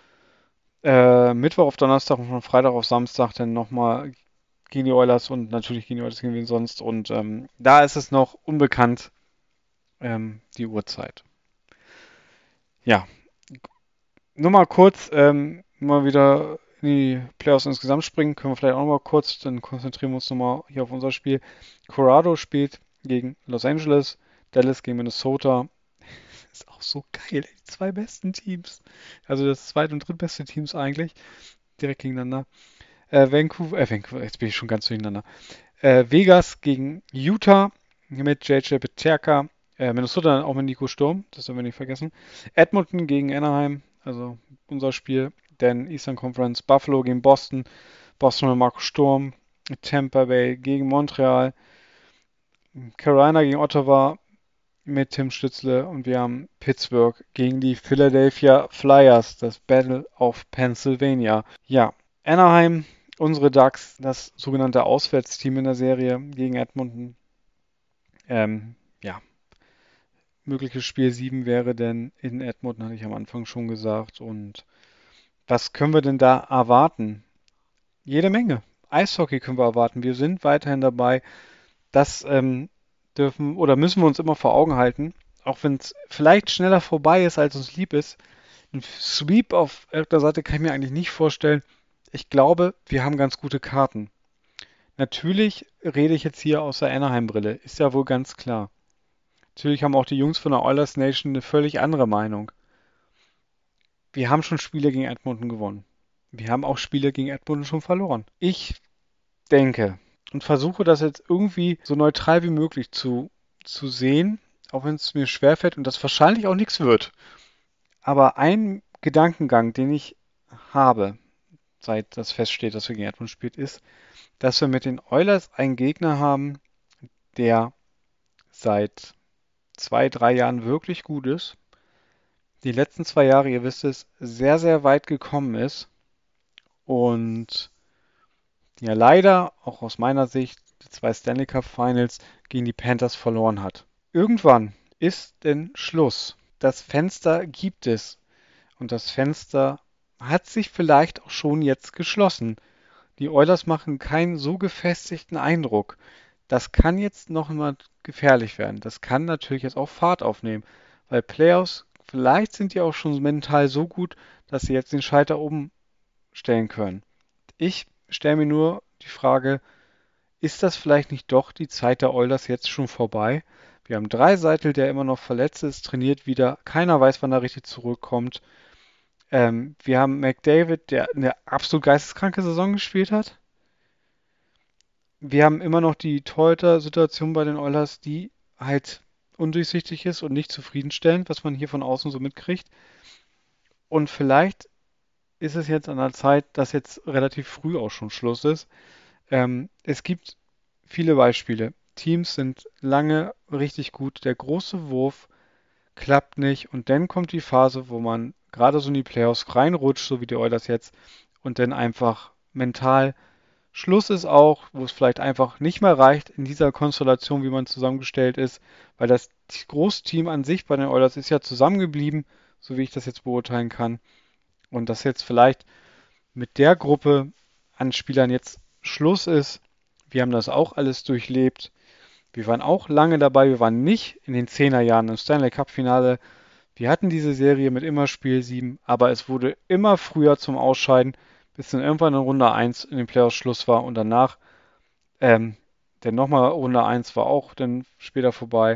äh, Mittwoch auf Donnerstag und von Freitag auf Samstag dann nochmal gegen die Oilers und natürlich gegen die Oilers gegen wen sonst. Und ähm, da ist es noch unbekannt, ähm, die Uhrzeit. Ja, nur mal kurz, ähm, mal wieder in die Playoffs insgesamt springen. Können wir vielleicht auch noch mal kurz, dann konzentrieren wir uns nochmal hier auf unser Spiel. Colorado spielt gegen Los Angeles, Dallas gegen Minnesota. Das ist auch so geil, die zwei besten Teams. Also das zweit- und drittbeste Teams eigentlich, direkt gegeneinander. Äh, Vancouver, äh, Vancouver, jetzt bin ich schon ganz durcheinander. Äh, Vegas gegen Utah mit J J Peterka. Äh, Minnesota dann auch mit Nico Sturm, das dürfen wir nicht vergessen. Edmonton gegen Anaheim, also unser Spiel. Dann Eastern Conference Buffalo gegen Boston. Boston mit Marco Sturm. Tampa Bay gegen Montreal. Carolina gegen Ottawa mit Tim Stützle. Und wir haben Pittsburgh gegen die Philadelphia Flyers. Das Battle of Pennsylvania. Ja, Anaheim, unsere Ducks, das sogenannte Auswärtsteam in der Serie gegen Edmonton. Ähm, ja, mögliches Spiel sieben wäre denn in Edmonton, hatte ich am Anfang schon gesagt. Und was können wir denn da erwarten? Jede Menge. Eishockey können wir erwarten. Wir sind weiterhin dabei. Das ähm, dürfen oder müssen wir uns immer vor Augen halten. Auch wenn es vielleicht schneller vorbei ist, als uns lieb ist. Ein Sweep auf der Seite kann ich mir eigentlich nicht vorstellen. Ich glaube, wir haben ganz gute Karten. Natürlich rede ich jetzt hier aus der Anaheim-Brille. Ist ja wohl ganz klar. Natürlich haben auch die Jungs von der Oilers Nation eine völlig andere Meinung. Wir haben schon Spiele gegen Edmonton gewonnen. Wir haben auch Spiele gegen Edmonton schon verloren. Ich denke und versuche das jetzt irgendwie so neutral wie möglich zu, zu sehen, auch wenn es mir schwerfällt und das wahrscheinlich auch nichts wird. Aber ein Gedankengang, den ich habe, seit das feststeht, dass wir gegen Edmonton spielt, ist, dass wir mit den Oilers einen Gegner haben, der seit zwei, drei Jahren wirklich gut ist. Die letzten zwei Jahre, ihr wisst es, sehr, sehr weit gekommen ist und ja leider, auch aus meiner Sicht, die zwei Stanley Cup Finals gegen die Panthers verloren hat. Irgendwann ist denn Schluss. Das Fenster gibt es und das Fenster hat sich vielleicht auch schon jetzt geschlossen. Die Oilers machen keinen so gefestigten Eindruck. Das kann jetzt noch mal gefährlich werden. Das kann natürlich jetzt auch Fahrt aufnehmen, weil Playoffs, vielleicht sind die auch schon mental so gut, dass sie jetzt den Schalter umstellen können. Ich stelle mir nur die Frage, ist das vielleicht nicht doch die Zeit der Oilers jetzt schon vorbei? Wir haben Draisaitl, der immer noch verletzt ist, trainiert wieder. Keiner weiß, wann er richtig zurückkommt. Ähm, wir haben McDavid, der eine absolut geisteskranke Saison gespielt hat. Wir haben immer noch die Torhüter-Situation bei den Oilers, die halt undurchsichtig ist und nicht zufriedenstellend, was man hier von außen so mitkriegt. Und vielleicht ist es jetzt an der Zeit, dass jetzt relativ früh auch schon Schluss ist. Ähm, es gibt viele Beispiele. Teams sind lange richtig gut. Der große Wurf klappt nicht und dann kommt die Phase, wo man gerade so in die Playoffs reinrutscht, so wie die Oilers jetzt, und dann einfach mental Schluss ist auch, wo es vielleicht einfach nicht mehr reicht in dieser Konstellation, wie man zusammengestellt ist, weil das Großteam an sich bei den Oilers ist ja zusammengeblieben, so wie ich das jetzt beurteilen kann. Und dass jetzt vielleicht mit der Gruppe an Spielern jetzt Schluss ist. Wir haben das auch alles durchlebt. Wir waren auch lange dabei. Wir waren nicht in den Zehnerjahren im Stanley Cup Finale. Wir hatten diese Serie mit immer Spiel sieben, aber es wurde immer früher zum Ausscheiden, bis dann irgendwann in Runde eins in den Playoffs Schluss war und danach, ähm, denn nochmal Runde eins war auch dann später vorbei.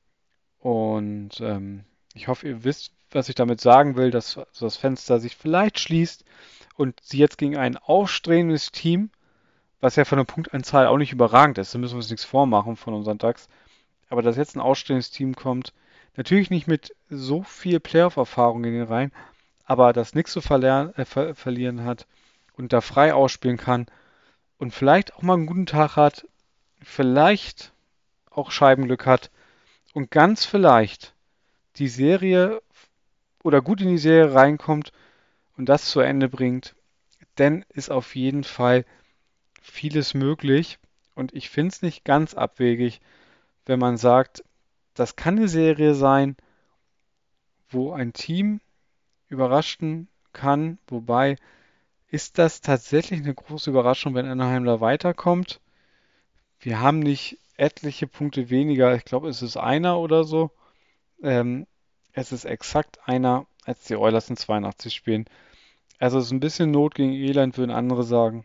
Und ähm, ich hoffe, ihr wisst, was ich damit sagen will, dass so das Fenster sich vielleicht schließt und sie jetzt gegen ein aufstrebendes Team, was ja von der Punktanzahl auch nicht überragend ist, da müssen wir uns nichts vormachen von unseren Ducks, aber dass jetzt ein aufstrebendes Team kommt, natürlich nicht mit so viel Playoff-Erfahrung in den Reihen, aber das nichts zu verler äh, ver verlieren hat und da frei ausspielen kann und vielleicht auch mal einen guten Tag hat, vielleicht auch Scheibenglück hat und ganz vielleicht die Serie oder gut in die Serie reinkommt und das zu Ende bringt, dann ist auf jeden Fall vieles möglich. Und ich finde es nicht ganz abwegig, wenn man sagt, das kann eine Serie sein, wo ein Team überraschen kann, wobei ist das tatsächlich eine große Überraschung, wenn Anaheim da weiterkommt? Wir haben nicht etliche Punkte weniger, ich glaube, es ist einer oder so. Ähm, Es ist exakt einer, als die Oilers in zweiundachtzig spielen. Also es ist ein bisschen Not gegen Elend, würden andere sagen.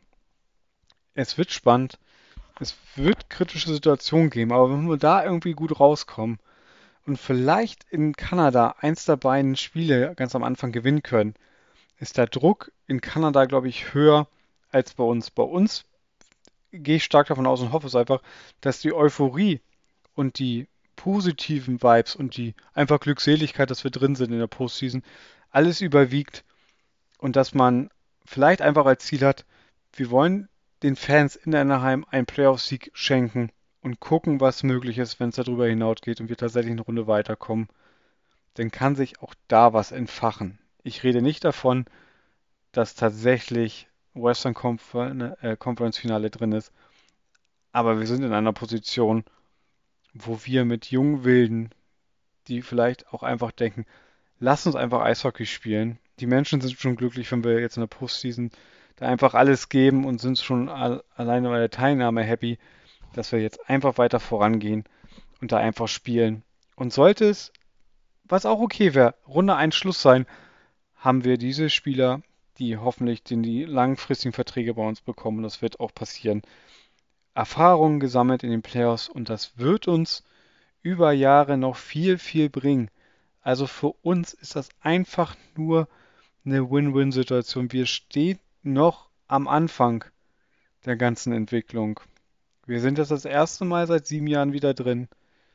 Es wird spannend. Es wird kritische Situationen geben, aber wenn wir da irgendwie gut rauskommen und vielleicht in Kanada eins der beiden Spiele ganz am Anfang gewinnen können, ist der Druck in Kanada, glaube ich, höher als bei uns. Bei uns gehe ich stark davon aus und hoffe es einfach, dass die Euphorie und die positiven Vibes und die einfach Glückseligkeit, dass wir drin sind in der Postseason, alles überwiegt und dass man vielleicht einfach als Ziel hat, wir wollen den Fans in Anaheim einen Playoff-Sieg schenken und gucken, was möglich ist, wenn es darüber hinausgeht und wir tatsächlich eine Runde weiterkommen, dann kann sich auch da was entfachen. Ich rede nicht davon, dass tatsächlich Western Confer äh, Conference Finale drin ist, aber wir sind in einer Position, wo wir mit jungen Wilden, die vielleicht auch einfach denken, lass uns einfach Eishockey spielen. Die Menschen sind schon glücklich, wenn wir jetzt in der Postseason da einfach alles geben und sind schon al alleine bei der Teilnahme happy, dass wir jetzt einfach weiter vorangehen und da einfach spielen. Und sollte es, was auch okay wäre, Runde eins Schluss sein, haben wir diese Spieler, die hoffentlich den, die langfristigen Verträge bei uns bekommen. Das wird auch passieren. Erfahrungen gesammelt in den Playoffs und das wird uns über Jahre noch viel, viel bringen. Also für uns ist das einfach nur eine Win-Win-Situation. Wir stehen noch am Anfang der ganzen Entwicklung. Wir sind jetzt das erste Mal seit sieben Jahren wieder drin.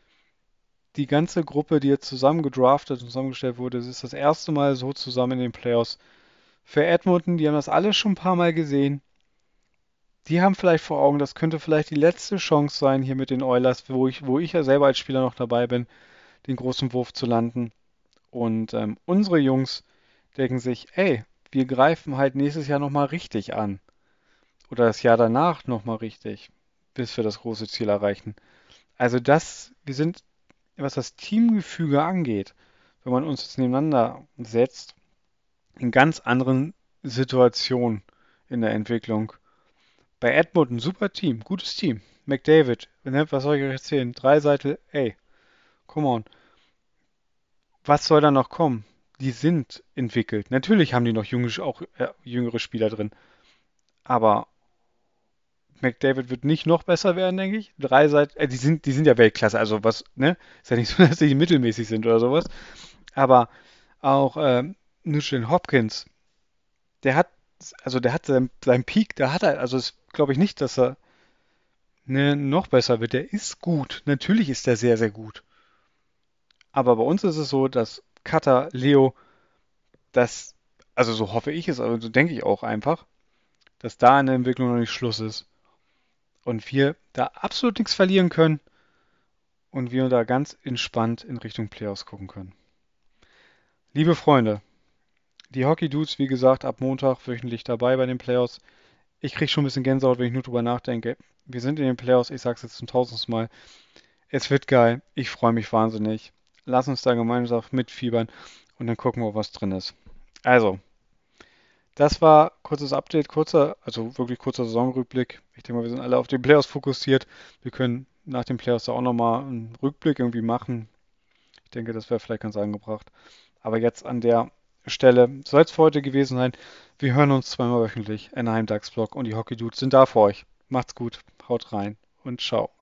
Die ganze Gruppe, die jetzt zusammen gedraftet und zusammengestellt wurde, das ist das erste Mal so zusammen in den Playoffs. Für Edmonton, die haben das alle schon ein paar Mal gesehen. Die haben vielleicht vor Augen, das könnte vielleicht die letzte Chance sein hier mit den Oilers, wo ich, wo ich ja selber als Spieler noch dabei bin, den großen Wurf zu landen. Und ähm, unsere Jungs denken sich, ey, wir greifen halt nächstes Jahr nochmal richtig an. Oder das Jahr danach nochmal richtig, bis wir das große Ziel erreichen. Also das, wir sind, was das Teamgefüge angeht, wenn man uns jetzt nebeneinander setzt, in ganz anderen Situationen in der Entwicklung. Bei Edmonton, super Team, gutes Team. McDavid, was soll ich euch erzählen? Drei Seiten, ey, come on. Was soll da noch kommen? Die sind entwickelt. Natürlich haben die noch junge, auch äh, jüngere Spieler drin. Aber McDavid wird nicht noch besser werden, denke ich. Drei Seiten, äh, die sind, die sind ja Weltklasse. Also was, ne? Ist ja nicht so, dass die mittelmäßig sind oder sowas. Aber auch ähm, Nugent Hopkins, der hat, also der hat seinen, seinen Peak, der hat er, also glaube ich nicht, dass er ne, noch besser wird. Der ist gut. Natürlich ist der sehr, sehr gut. Aber bei uns ist es so, dass Cutter, Leo, das, also so hoffe ich es, aber so denke ich auch einfach, dass da in der Entwicklung noch nicht Schluss ist. Und wir da absolut nichts verlieren können und wir da ganz entspannt in Richtung Playoffs gucken können. Liebe Freunde, die Hockey Dudes, wie gesagt, ab Montag wöchentlich dabei bei den Playoffs. Ich kriege schon ein bisschen Gänsehaut, wenn ich nur drüber nachdenke. Wir sind in den Playoffs, ich sag's jetzt zum tausendsten Mal. Es wird geil, ich freue mich wahnsinnig. Lass uns da gemeinsam mitfiebern und dann gucken wir, was drin ist. Also, das war kurzes Update, kurzer, also wirklich kurzer Saisonrückblick. Ich denke mal, wir sind alle auf die Playoffs fokussiert. Wir können nach den Playoffs da auch nochmal einen Rückblick irgendwie machen. Ich denke, das wäre vielleicht ganz angebracht. Aber jetzt an der Stelle soll es für heute gewesen sein. Wir hören uns zweimal wöchentlich. Anaheim Ducks Blog und die Hockey Dudes sind da für euch. Macht's gut, haut rein und ciao.